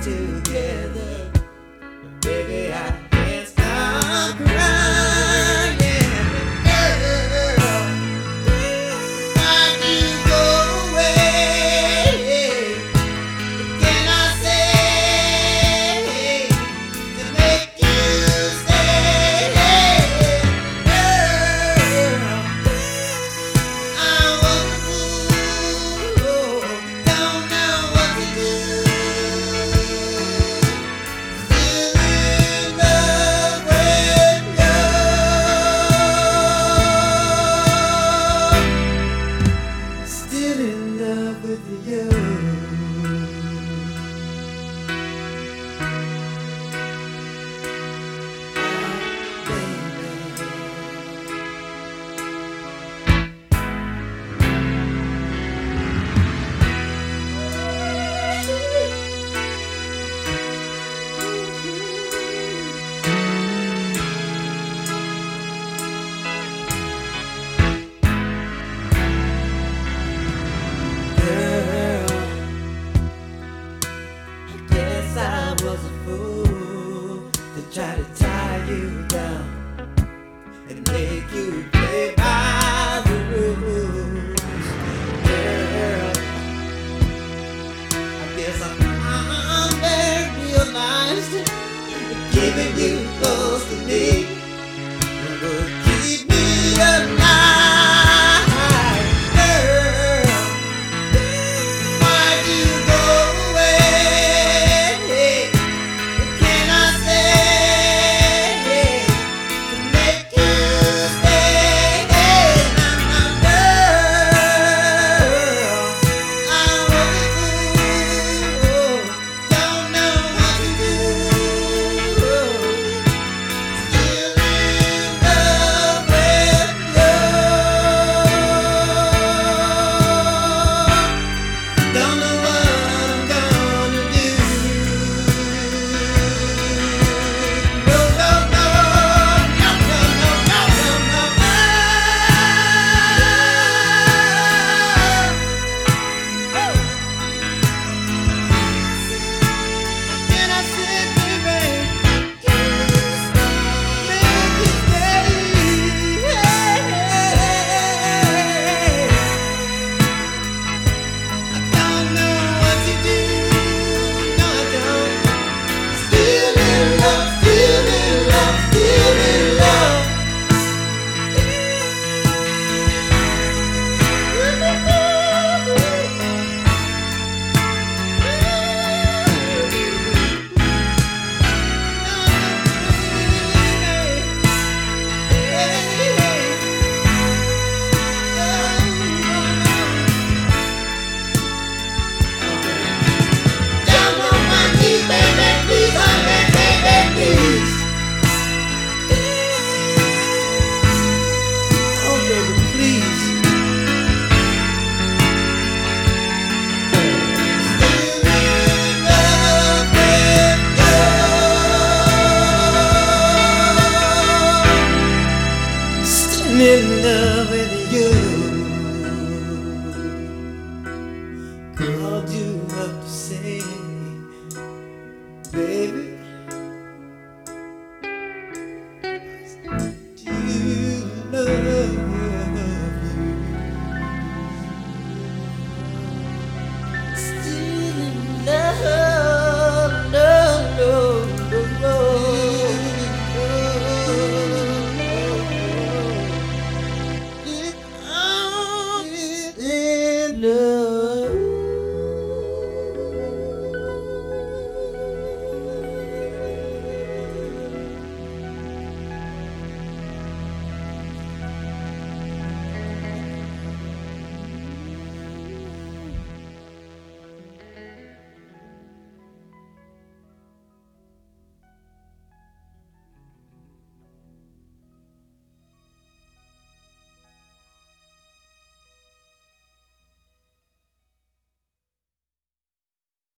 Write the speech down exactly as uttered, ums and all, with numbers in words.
together. Baby, I can't stop crying. Girl, why'd you go away? What can I say to make you stay? Girl, I was a fool, don't know what to do. Still in love with you. I was a fool to try to tie you down and make you play by the rules. Girl, I guess I'm very realized that keeping you close to me would keep me alive. In love with you.